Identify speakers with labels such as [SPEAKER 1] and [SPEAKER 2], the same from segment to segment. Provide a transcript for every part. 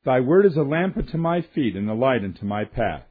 [SPEAKER 1] Thy word is a lamp unto my feet and a light unto my path.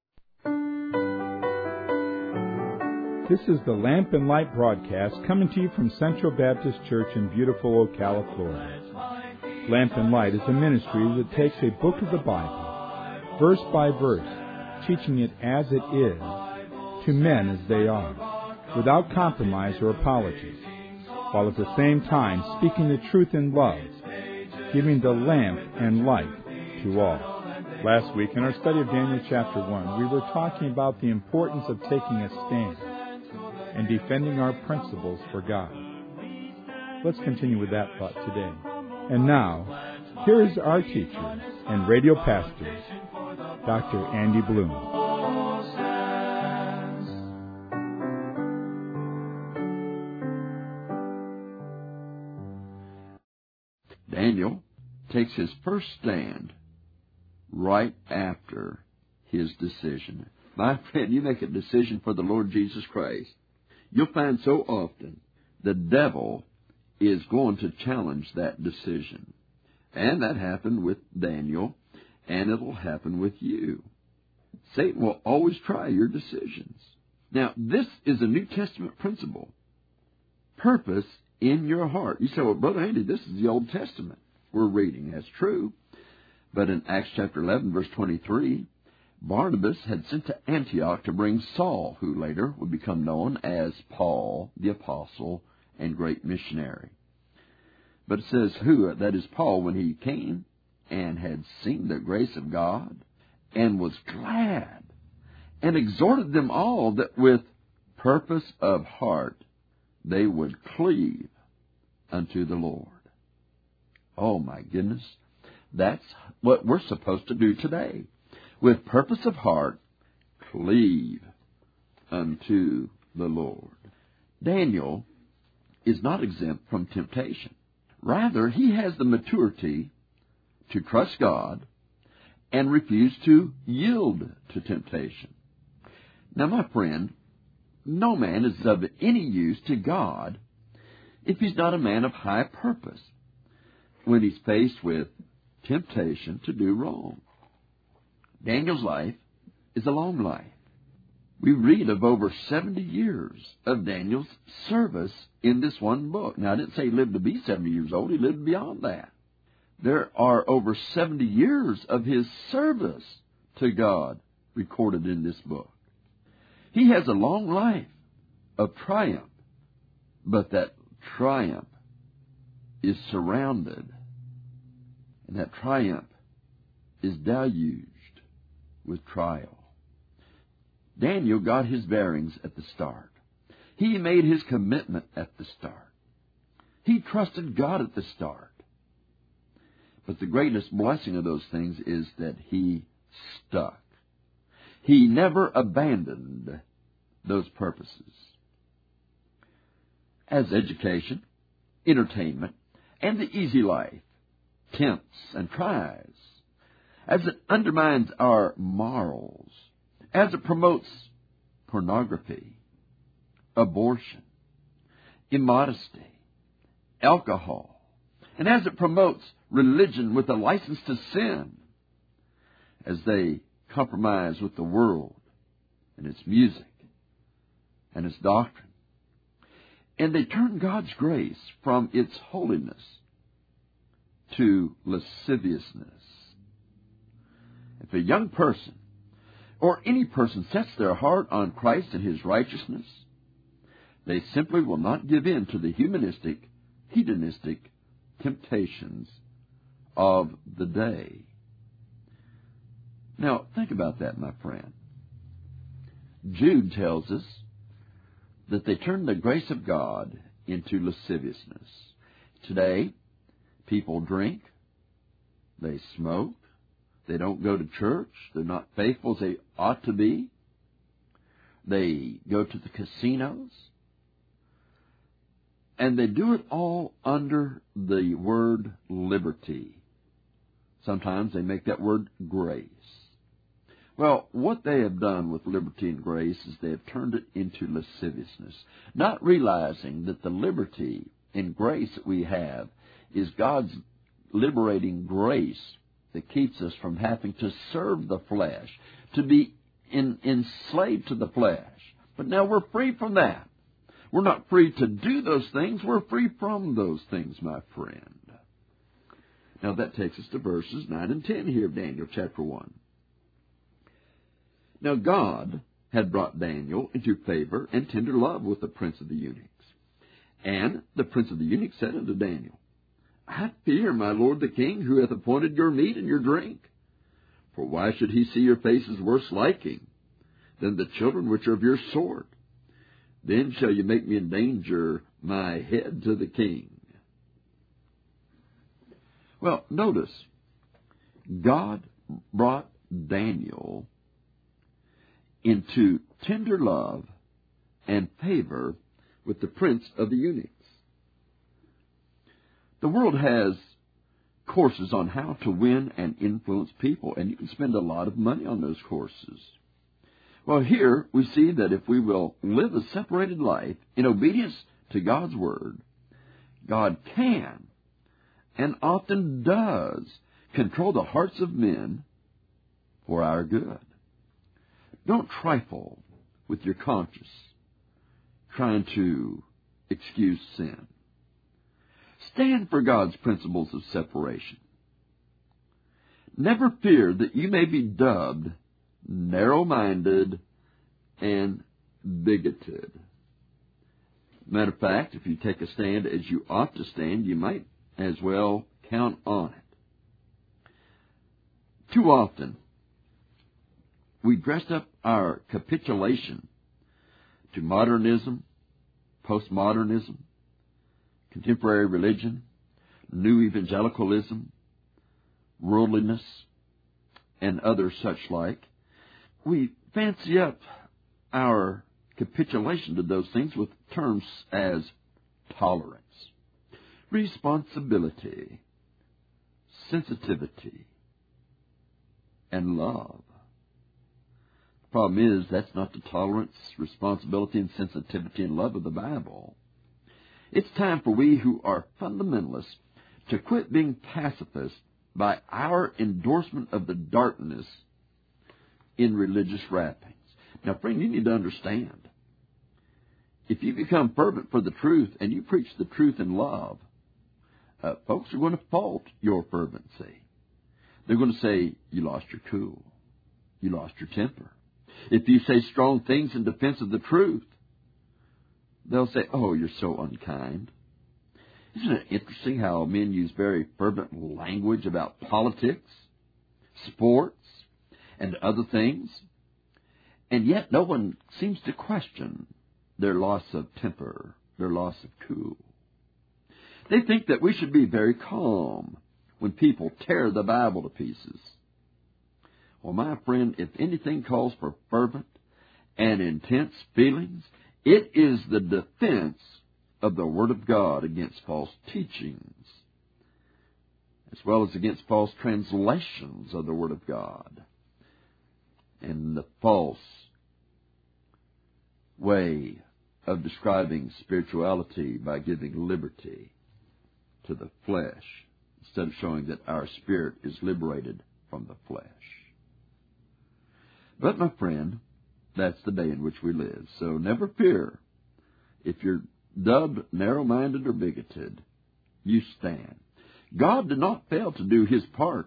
[SPEAKER 1] This is the Lamp and Light broadcast coming to you from Central Baptist Church in beautiful Ocala, Florida. Lamp and Light is a ministry that takes a book of the Bible, verse by verse, teaching it as it is, to men as they are, without compromise or apology, while at the same time speaking the truth in love, giving the lamp and light to all. Last week, in our study of Daniel chapter 1, we were talking about the importance of taking a stand and defending our principles for God. Let's continue with that thought today. And now, here is our teacher and radio pastor, Dr. Andy Bloom.
[SPEAKER 2] Daniel takes his first stand right after his decision. My friend, you make a decision for the Lord Jesus Christ, you'll find so often the devil is going to challenge that decision. And that happened with Daniel, and it'll happen with you. Satan will always try your decisions. Now, this is a New Testament principle. Purpose in your heart. You say, well, Brother Andy, this is the Old Testament we're reading. That's true. But in Acts chapter 11, verse 23, Barnabas had sent to Antioch to bring Saul, who later would become known as Paul, the apostle and great missionary. But it says who? That is Paul, when he came and had seen the grace of God and was glad and exhorted them all that with purpose of heart they would cleave unto the Lord. Oh, my goodness. That's what we're supposed to do today. With purpose of heart, cleave unto the Lord. Daniel is not exempt from temptation. Rather, he has the maturity to trust God and refuse to yield to temptation. Now, my friend, no man is of any use to God if he's not a man of high purpose when he's faced with temptation to do wrong. Daniel's life is a long life. We read of over 70 years of Daniel's service in this one book. Now, I didn't say he lived to be 70 years old. He lived beyond that. There are over 70 years of his service to God recorded in this book. He has a long life of triumph, but that triumph is surrounded, and that triumph is deluged with trial. Daniel got his bearings at the start. He made his commitment at the start. He trusted God at the start. But the greatest blessing of those things is that he stuck. He never abandoned those purposes. As education, entertainment, and the easy life tempts and tries, as it undermines our morals, as it promotes pornography, abortion, immodesty, alcohol, and as it promotes religion with a license to sin, as they compromise with the world and its music and its doctrine, and they turn God's grace from its holiness to lasciviousness. If a young person or any person sets their heart on Christ and his righteousness, they simply will not give in to the humanistic, hedonistic temptations of the day. Now, think about that, my friend. Jude tells us that they turn the grace of God into lasciviousness. Today, people drink, they smoke, they don't go to church, they're not faithful as they ought to be, they go to the casinos, and they do it all under the word liberty. Sometimes they make that word grace. Well, what they have done with liberty and grace is they have turned it into lasciviousness, not realizing that the liberty and grace that we have is God's liberating grace that keeps us from having to serve the flesh, to be enslaved to the flesh. But now we're free from that. We're not free to do those things. We're free from those things, my friend. Now that takes us to verses 9 and 10 here of Daniel chapter 1. Now God had brought Daniel into favor and tender love with the prince of the eunuchs. And the prince of the eunuchs said unto Daniel, I fear my lord the king, who hath appointed your meat and your drink. For why should he see your faces worse liking than the children which are of your sort? Then shall you make me endanger my head to the king. Well, notice, God brought Daniel into tender love and favor with the prince of the eunuchs. The world has courses on how to win and influence people, and you can spend a lot of money on those courses. Well, here we see that if we will live a separated life in obedience to God's Word, God can and often does control the hearts of men for our good. Don't trifle with your conscience trying to excuse sin. Stand for God's principles of separation. Never fear that you may be dubbed narrow-minded and bigoted. Matter of fact, if you take a stand as you ought to stand, you might as well count on it. Too often, we dressed up our capitulation to modernism, postmodernism, contemporary religion, new evangelicalism, worldliness, and other such like. We fancy up our capitulation to those things with terms as tolerance, responsibility, sensitivity, and love. The problem is that's not the tolerance, responsibility, and sensitivity and love of the Bible. It's time for we who are fundamentalists to quit being pacifists by our endorsement of the darkness in religious wrappings. Now, friend, you need to understand, if you become fervent for the truth and you preach the truth in love, folks are going to fault your fervency. They're going to say, you lost your cool. You lost your temper. If you say strong things in defense of the truth, they'll say, oh, you're so unkind. Isn't it interesting how men use very fervent language about politics, sports, and other things, and yet no one seems to question their loss of temper, their loss of cool. They think that we should be very calm when people tear the Bible to pieces. Well, my friend, if anything calls for fervent and intense feelings, it is the defense of the Word of God against false teachings, as well as against false translations of the Word of God, and the false way of describing spirituality by giving liberty to the flesh, instead of showing that our spirit is liberated from the flesh. But, my friend, that's the day in which we live. So never fear. If you're dubbed narrow-minded or bigoted, you stand. God did not fail to do His part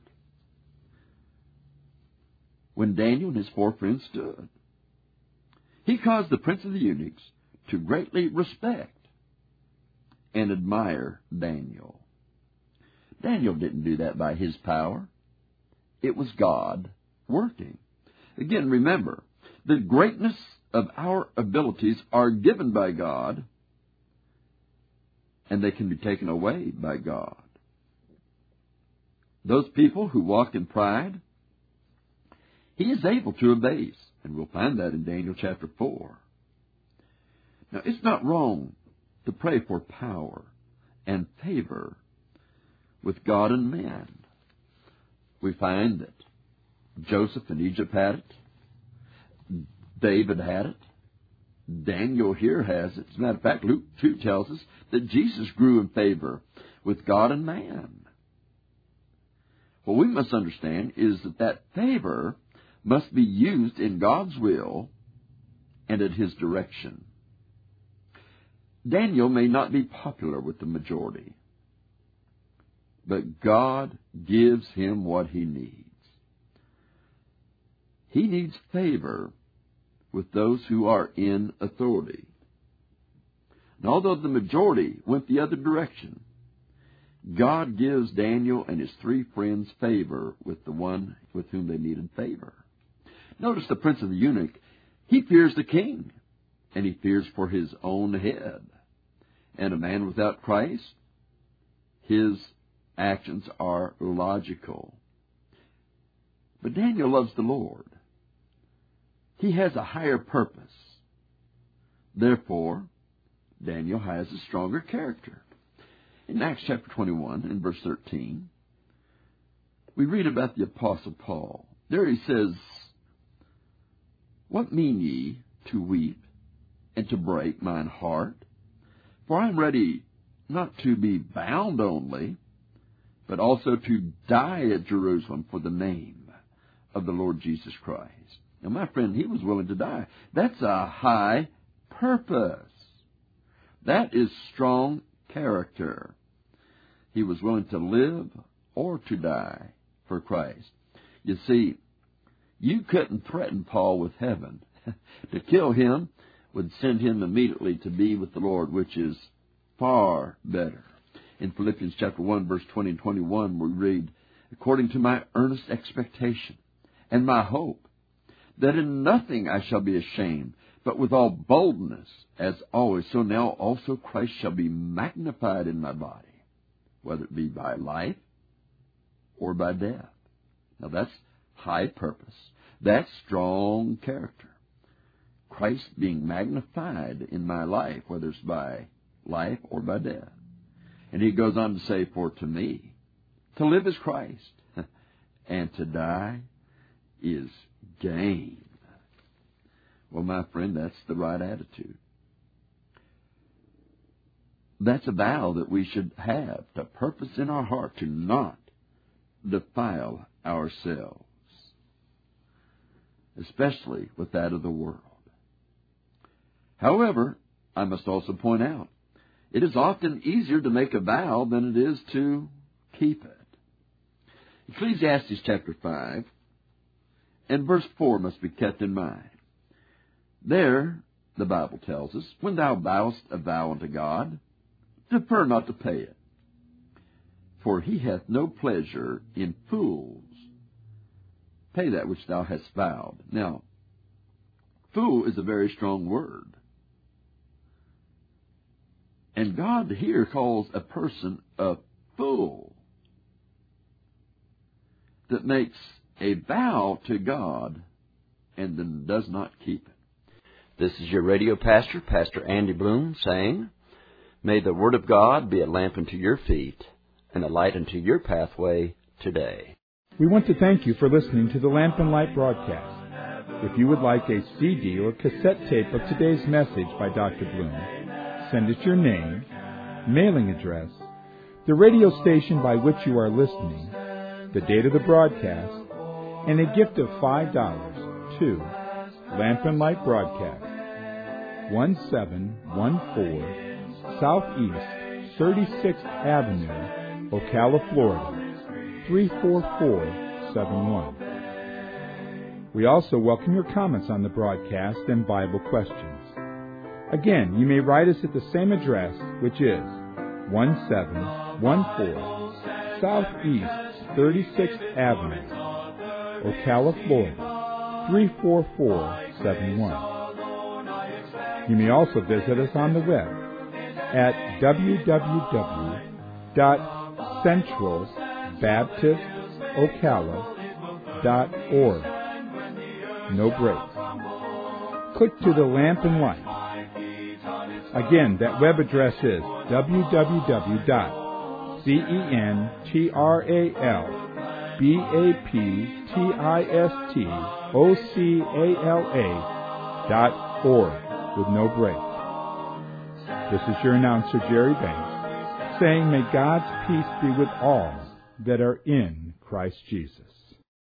[SPEAKER 2] when Daniel and his 4 friends stood. He caused the prince of the eunuchs to greatly respect and admire Daniel. Daniel didn't do that by his power. It was God working. Again, remember, the greatness of our abilities are given by God, and they can be taken away by God. Those people who walk in pride, He is able to abase, and we'll find that in Daniel chapter 4. Now, it's not wrong to pray for power and favor with God and man. We find that Joseph in Egypt had it. David had it. Daniel here has it. As a matter of fact, Luke 2 tells us that Jesus grew in favor with God and man. What we must understand is that favor must be used in God's will and at His direction. Daniel may not be popular with the majority, but God gives him what he needs. He needs favor with those who are in authority. And although the majority went the other direction, God gives Daniel and his 3 friends favor with the one with whom they needed favor. Notice the prince of the eunuch, he fears the king, and he fears for his own head. And a man without Christ, his actions are logical. But Daniel loves the Lord. He has a higher purpose. Therefore, Daniel has a stronger character. In Acts chapter 21, in verse 13, we read about the Apostle Paul. There he says, "What mean ye to weep and to break mine heart? For I am ready not to be bound only, but also to die at Jerusalem for the name of the Lord Jesus Christ." Now, my friend, he was willing to die. That's a high purpose. That is strong character. He was willing to live or to die for Christ. You see, you couldn't threaten Paul with heaven. To kill him would send him immediately to be with the Lord, which is far better. In Philippians chapter 1, verse 20 and 21, we read, "According to my earnest expectation and my hope, that in nothing I shall be ashamed, but with all boldness, as always, so now also Christ shall be magnified in my body, whether it be by life or by death." Now that's high purpose. That's strong character. Christ being magnified in my life, whether it's by life or by death. And he goes on to say, "For to me, to live is Christ, and to die is gain." Well, my friend, that's the right attitude. That's a vow that we should have, to purpose in our heart to not defile ourselves, especially with that of the world. However, I must also point out, it is often easier to make a vow than it is to keep it. Ecclesiastes chapter 5 and verse 4 must be kept in mind. There, the Bible tells us, "When thou vowest a vow unto God, defer not to pay it, for he hath no pleasure in fools. Pay that which thou hast vowed." Now, fool is a very strong word. And God here calls a person a fool that makes a vow to God and then does not keep it. This is your radio pastor, Pastor Andy Bloom, saying, may the Word of God be a lamp unto your feet and a light unto your pathway today.
[SPEAKER 1] We want to thank you for listening to the Lamp and Light broadcast. If you would like a CD or cassette tape of today's message by Dr. Bloom, send us your name, mailing address, the radio station by which you are listening, the date of the broadcast, and a gift of $5 to Lamp and Light Broadcast, 1714 Southeast 36th Avenue, Ocala, Florida, 34471. We also welcome your comments on the broadcast and Bible questions. Again, you may write us at the same address, which is 1714 Southeast 36th Avenue, Ocala, Florida, 34471. You may also visit us on the web at www.centralbaptistocala.org. No breaks. Click to the Lamp and Light. Again, that web address is www.centralbaptistocala.org with no breaks. This is your announcer, Jerry Banks, saying, may God's peace be with all that are in Christ. Christ Jesus.